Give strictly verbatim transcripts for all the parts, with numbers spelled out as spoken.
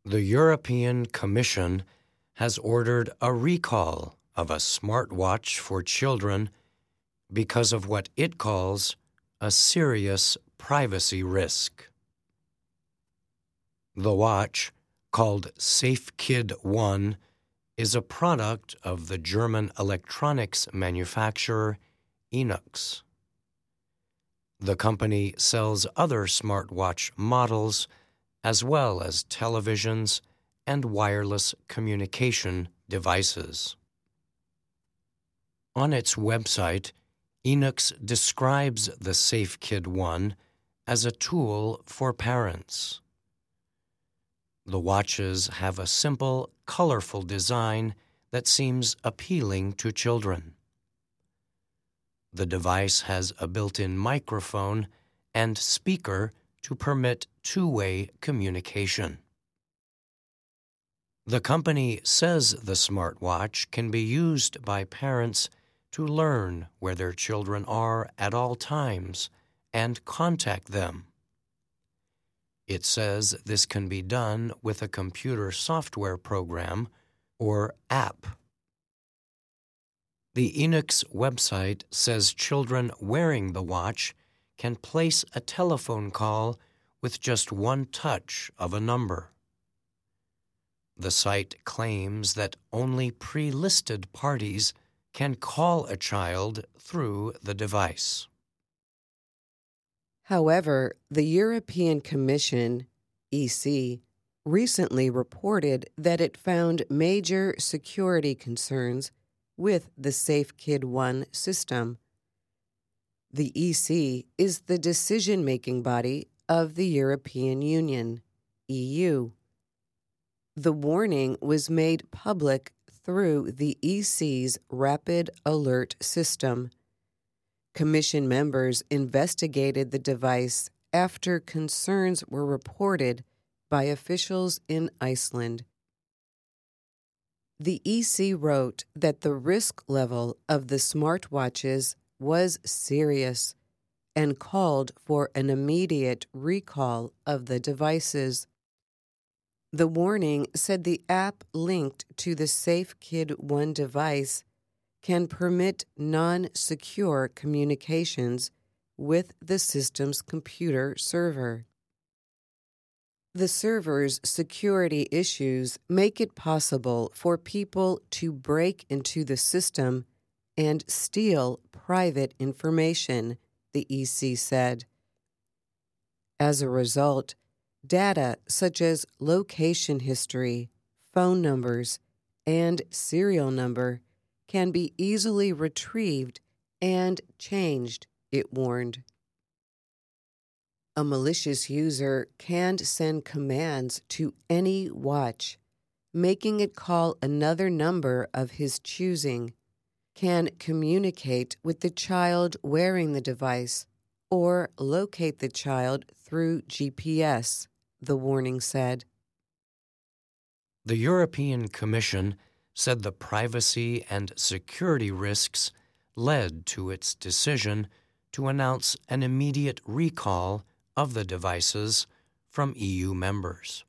The European Commission has ordered a recall of a smartwatch for children because of what it calls a serious privacy risk. The watch, called SafeKid one, is a product of the German electronics manufacturer Enux. The company sells other smartwatch models as well as televisions and wireless communication devices. On its website, Enux describes the SafeKid one as a tool for parents. The watches have a simple, colorful design that seems appealing to children. The device has a built-in microphone and speaker to permit two-way communication. The company says the smartwatch can be used by parents to learn where their children are at all times and contact them. It says this can be done with a computer software program or app. The Enux website says children wearing the watch can place a telephone call with just one touch of a number. The site claims that only pre-listed parties can call a child through the device. However, the European Commission, E C, recently reported that it found major security concerns with the SafeKid one system. The E C is the decision-making body of the European Union, E U. The warning was made public through the E C's Rapid Alert System. Commission members investigated the device after concerns were reported by officials in Iceland. The E C wrote that the risk level of the smartwatches was serious and called for an immediate recall of the devices. The warning said the app linked to the SafeKid one device can permit non-secure communications with the system's computer server. The server's security issues make it possible for people to break into the system and steal private information, the E C said. As a result, data such as location history, phone numbers, and serial number can be easily retrieved and changed, it warned. A malicious user can send commands to any watch, making it call another number of his choosing, can communicate with the child wearing the device, or locate the child through G P S, the warning said. The European Commission said the privacy and security risks led to its decision to announce an immediate recall of the devices from E U members.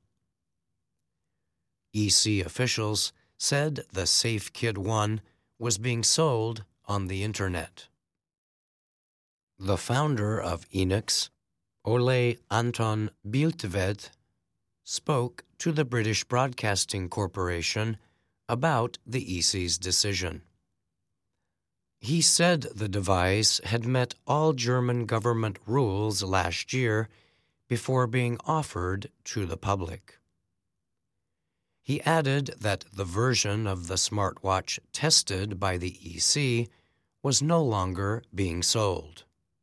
E C officials said the SafeKid one was being sold on the Internet. The founder of Enux, Ole Anton Bjeltvedt, spoke to the British Broadcasting Corporation about the E C's decision. He said the device had met all German government rules last year before being offered to the public. He added that the version of the smartwatch tested by the E C was no longer being sold.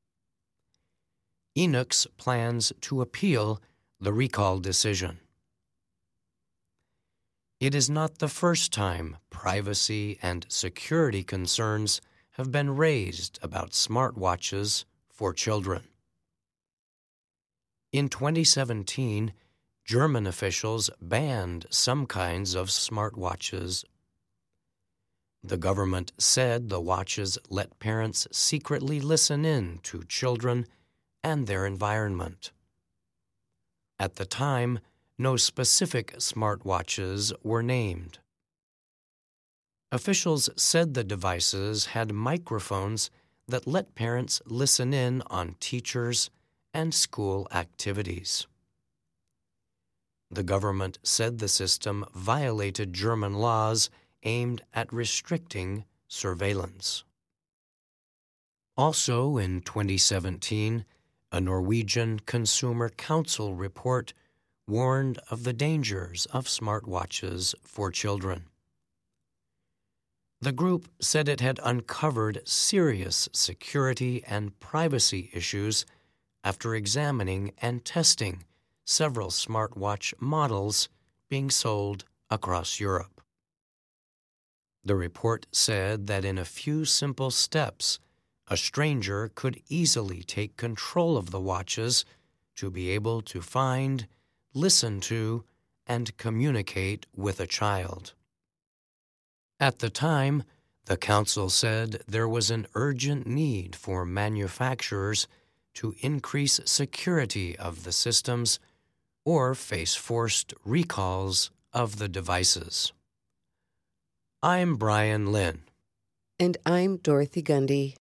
Enux plans to appeal the recall decision. It is not the first time privacy and security concerns have been raised about smartwatches for children. In twenty seventeen, German officials banned some kinds of smartwatches. The government said the watches let parents secretly listen in to children and their environment. At the time, no specific smartwatches were named. Officials said the devices had microphones that let parents listen in on teachers and school activities. The government said the system violated German laws aimed at restricting surveillance. Also in twenty seventeen, a Norwegian Consumer Council report warned of the dangers of smartwatches for children. The group said it had uncovered serious security and privacy issues after examining and testing several smartwatch models being sold across Europe. The report said that in a few simple steps, a stranger could easily take control of the watches to be able to find, listen to, and communicate with a child. At the time, the Council said there was an urgent need for manufacturers to increase security of the systems or face forced recalls of the devices. I'm Brian Lynn. And I'm Dorothy Gundy.